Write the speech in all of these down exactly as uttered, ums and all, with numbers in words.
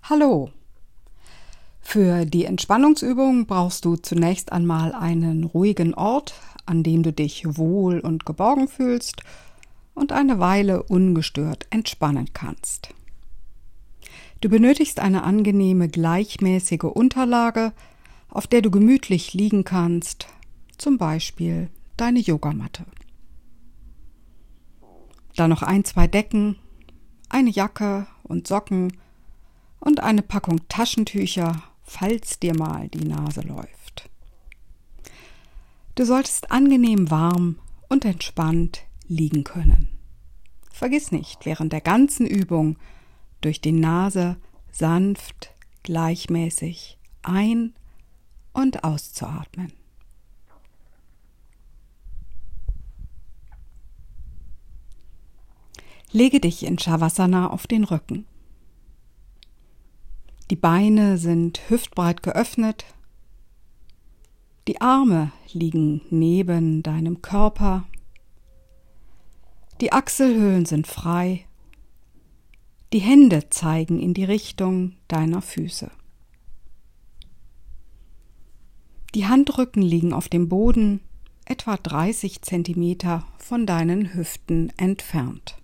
Hallo! Für die Entspannungsübung brauchst du zunächst einmal einen ruhigen Ort, an dem du dich wohl und geborgen fühlst und eine Weile ungestört entspannen kannst. Du benötigst eine angenehme, gleichmäßige Unterlage, auf der du gemütlich liegen kannst, zum Beispiel deine Yogamatte. Dann noch ein, zwei Decken, eine Jacke und Socken und eine Packung Taschentücher, falls dir mal die Nase läuft. Du solltest angenehm warm und entspannt liegen können. Vergiss nicht, während der ganzen Übung durch die Nase sanft, gleichmäßig ein- und auszuatmen. Lege dich in Shavasana auf den Rücken. Die Beine sind hüftbreit geöffnet. Die Arme liegen neben deinem Körper. Die Achselhöhlen sind frei. Die Hände zeigen in die Richtung deiner Füße. Die Handrücken liegen auf dem Boden, etwa dreißig Zentimeter von deinen Hüften entfernt.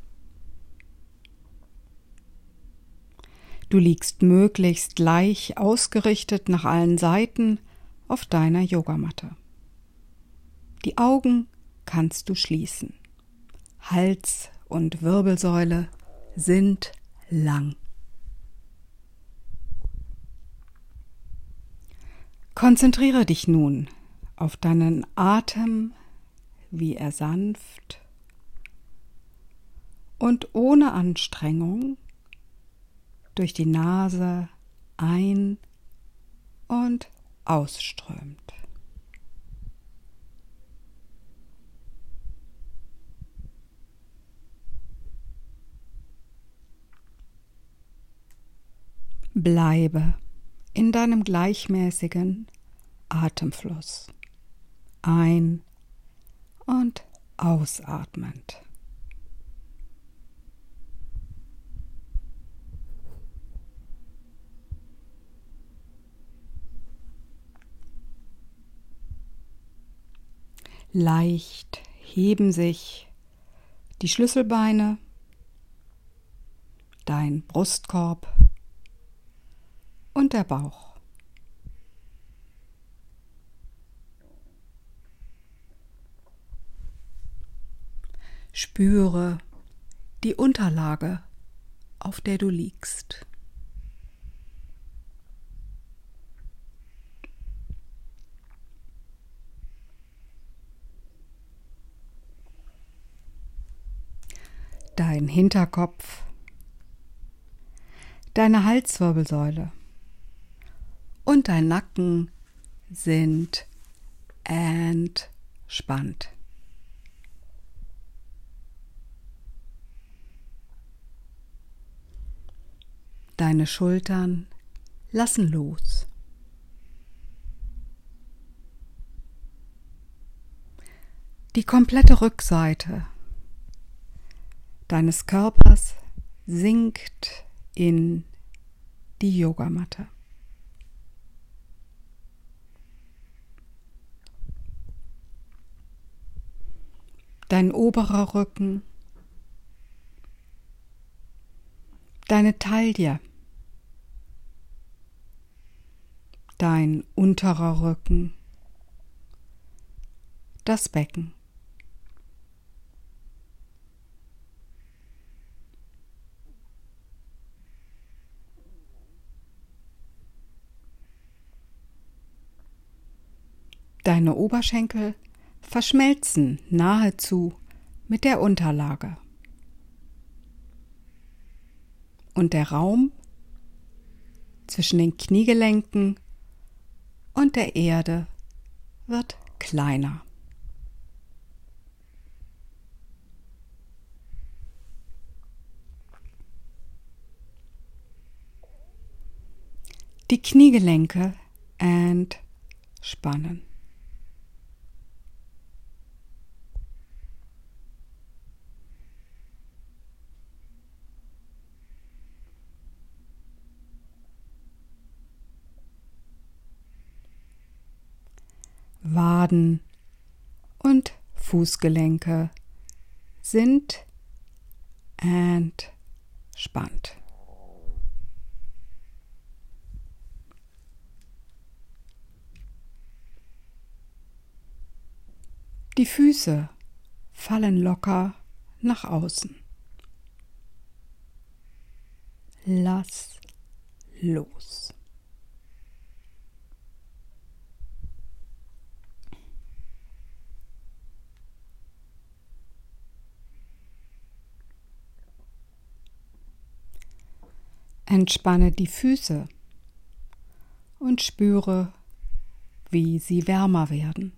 Du liegst möglichst gleich ausgerichtet nach allen Seiten auf deiner Yogamatte. Die Augen kannst du schließen. Hals und Wirbelsäule sind lang. Konzentriere dich nun auf deinen Atem, wie er sanft und ohne Anstrengung durch die Nase ein- und ausströmt. Bleibe in deinem gleichmäßigen Atemfluss ein- und ausatmend. Leicht heben sich die Schlüsselbeine, dein Brustkorb und der Bauch. Spüre die Unterlage, auf der du liegst. Dein Hinterkopf, deine Halswirbelsäule und dein Nacken sind entspannt. Deine Schultern lassen los. Die komplette Rückseite deines Körpers sinkt in die Yogamatte. Dein oberer Rücken, deine Taille, dein unterer Rücken, das Becken. Deine Oberschenkel verschmelzen nahezu mit der Unterlage. Und der Raum zwischen den Kniegelenken und der Erde wird kleiner. Die Kniegelenke entspannen. Waden und Fußgelenke sind entspannt. Die Füße fallen locker nach außen. Lass los. Entspanne die Füße und spüre, wie sie wärmer werden.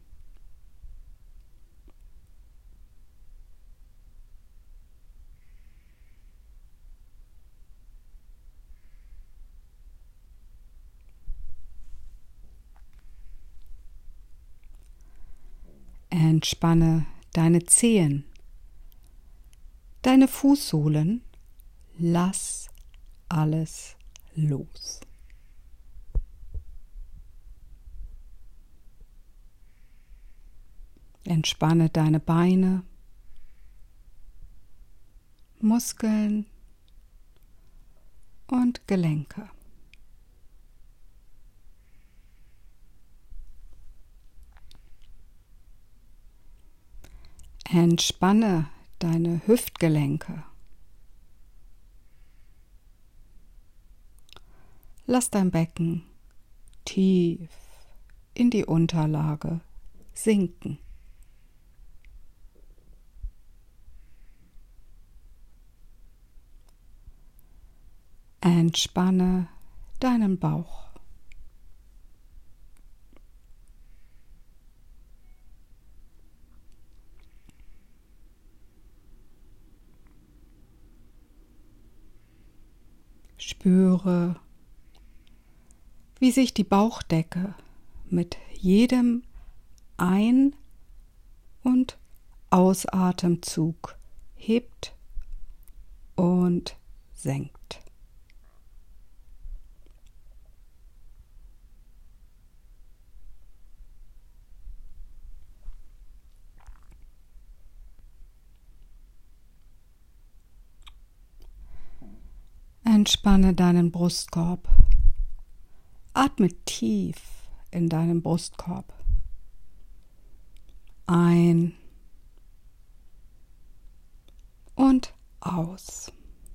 Entspanne deine Zehen, deine Fußsohlen, lass alles los. Entspanne deine Beine, Muskeln und Gelenke. Entspanne deine Hüftgelenke. Lass dein Becken tief in die Unterlage sinken. Entspanne deinen Bauch. Spüre, wie sich die Bauchdecke mit jedem Ein- und Ausatemzug hebt und senkt. Entspanne deinen Brustkorb. Atme tief in deinen Brustkorb. Ein und aus.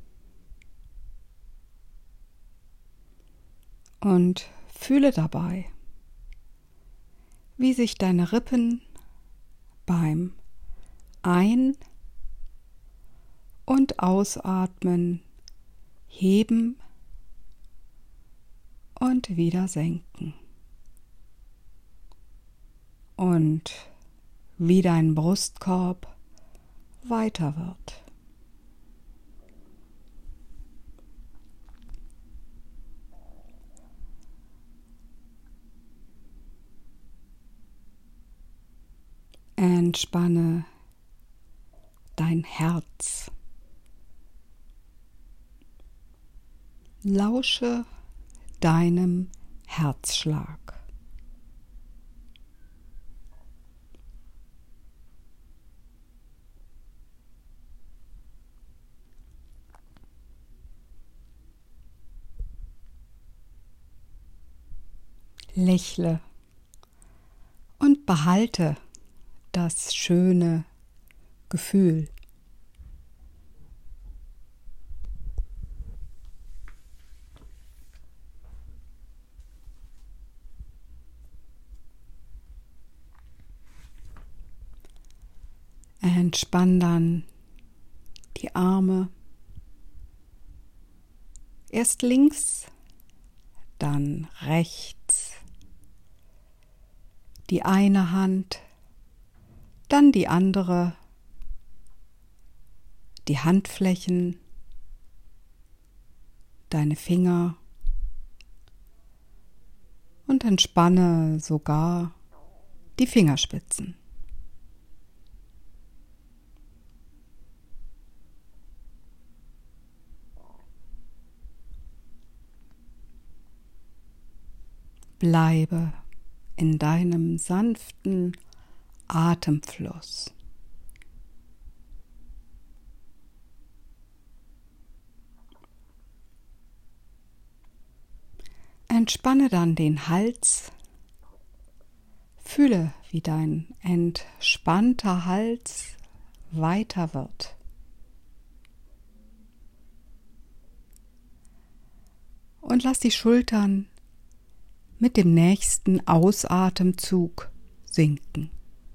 Und fühle dabei, wie sich deine Rippen beim Ein- und Ausatmen heben und wieder senken. Und wie dein Brustkorb weiter wird. Entspanne dein Herz. Lausche deinem Herzschlag. Lächle und behalte das schöne Gefühl. Entspann dann die Arme. Erst links, dann rechts. Die eine Hand, dann die andere. Die Handflächen, deine Finger. Und entspanne sogar die Fingerspitzen. Bleibe in deinem sanften Atemfluss. Entspanne dann den Hals. Fühle, wie dein entspannter Hals weiter wird. Und lass die Schultern mit dem nächsten Ausatemzug sinken.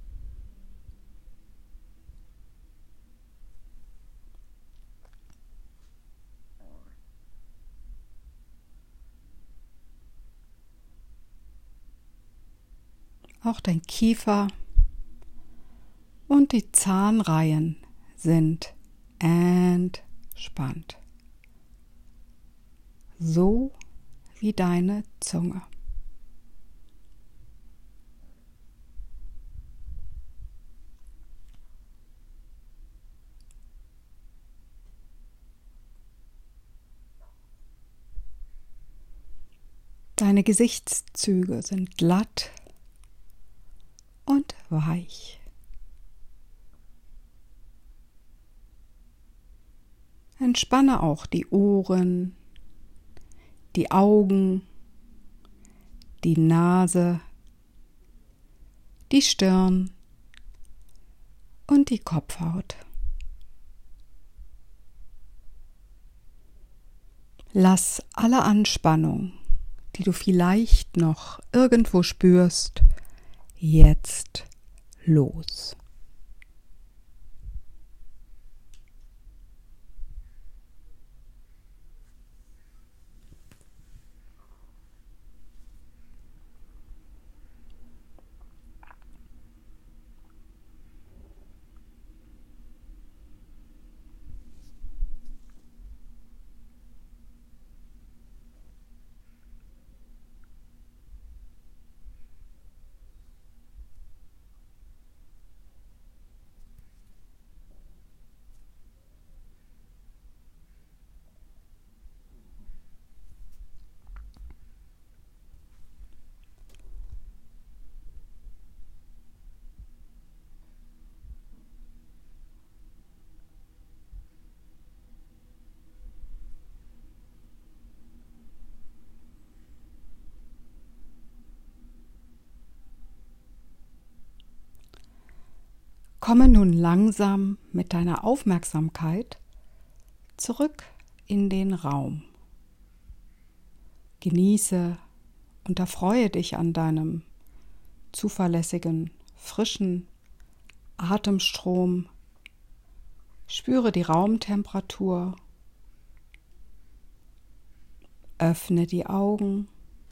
Auch dein Kiefer und die Zahnreihen sind entspannt. So wie deine Zunge. Deine Gesichtszüge sind glatt und weich. Entspanne auch die Ohren, die Augen, die Nase, die Stirn und die Kopfhaut. Lass alle Anspannung, die du vielleicht noch irgendwo spürst, jetzt los. Komme nun langsam mit deiner Aufmerksamkeit zurück in den Raum. Genieße und erfreue dich an deinem zuverlässigen, frischen Atemstrom. Spüre die Raumtemperatur. Öffne die Augen.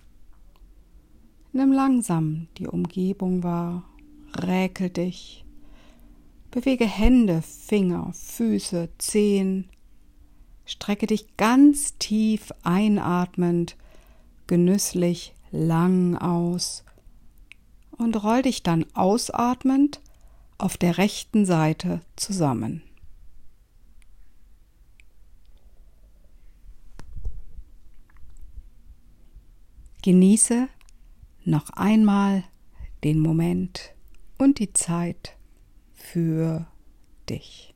Nimm langsam die Umgebung wahr. Räkel dich. Bewege Hände, Finger, Füße, Zehen. Strecke dich ganz tief einatmend, genüsslich lang aus und roll dich dann ausatmend auf der rechten Seite zusammen. Genieße noch einmal den Moment und die Zeit für dich.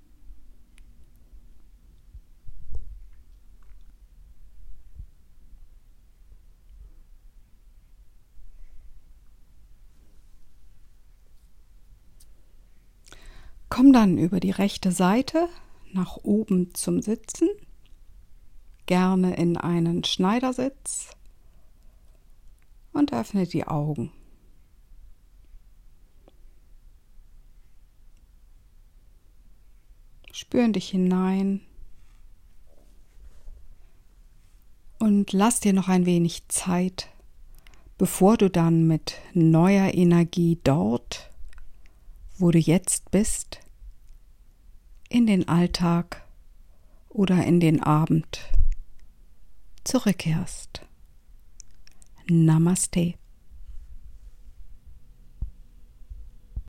Komm dann über die rechte Seite nach oben zum Sitzen, gerne in einen Schneidersitz und öffne die Augen. Spür in dich hinein und lass dir noch ein wenig Zeit, bevor du dann mit neuer Energie dort, wo du jetzt bist, in den Alltag oder in den Abend zurückkehrst. Namaste.